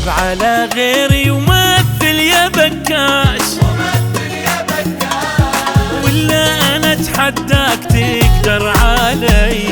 العب على غيري ومثل يا بكاش، ولا انا اتحداك تقدر علي.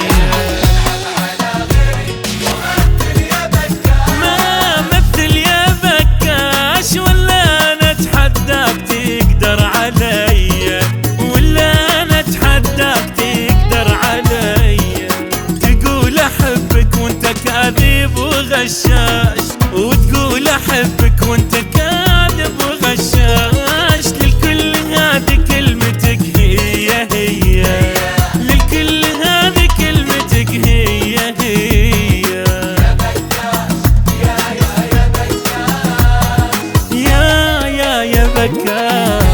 ما مثل يا بكاش، ولا انا اتحداك تقدر علي، ولا انا اتحداك تقدر علي. تقول احبك وانت كاذب وغشاش، وتقول احبك وانت كاذب وغشاش. للكل هذه كلمتك هي هي، للكل هذه كلمتك هي هي. يا بكاش يا بكاش يا بكاش.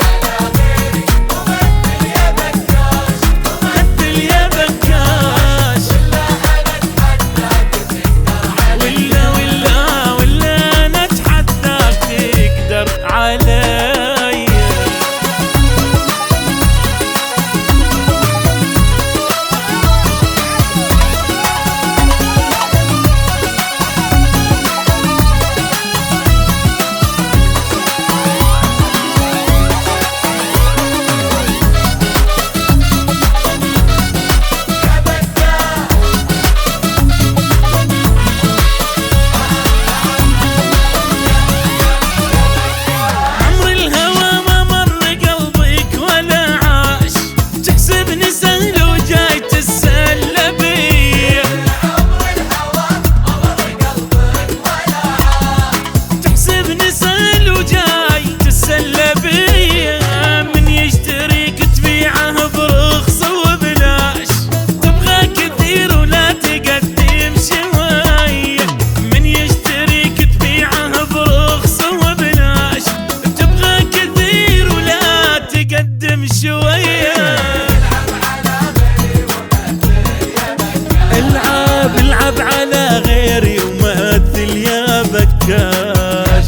العب على غيري ومثل يا بكاش.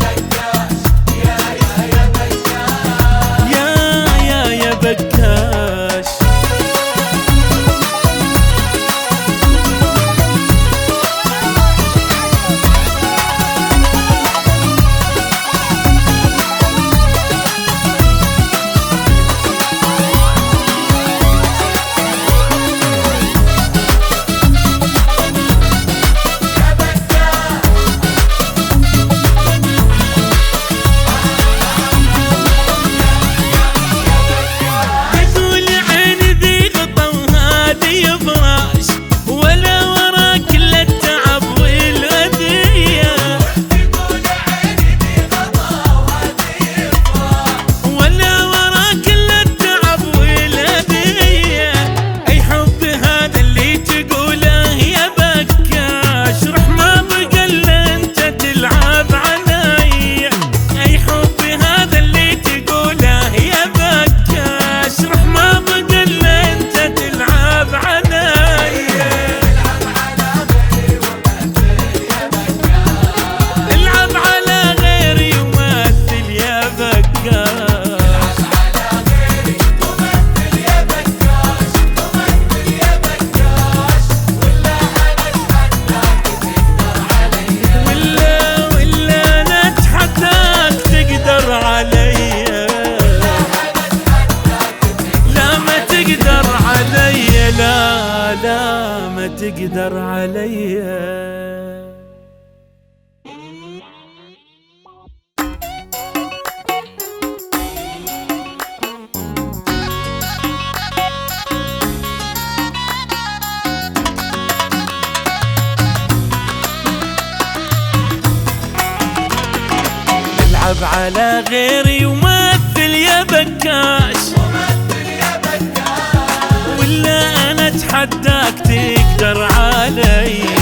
يا بكاش. لا ما تقدر علي. العب على غيري ومثل يا بكاش، ولا انا اتحداك تقدر علي.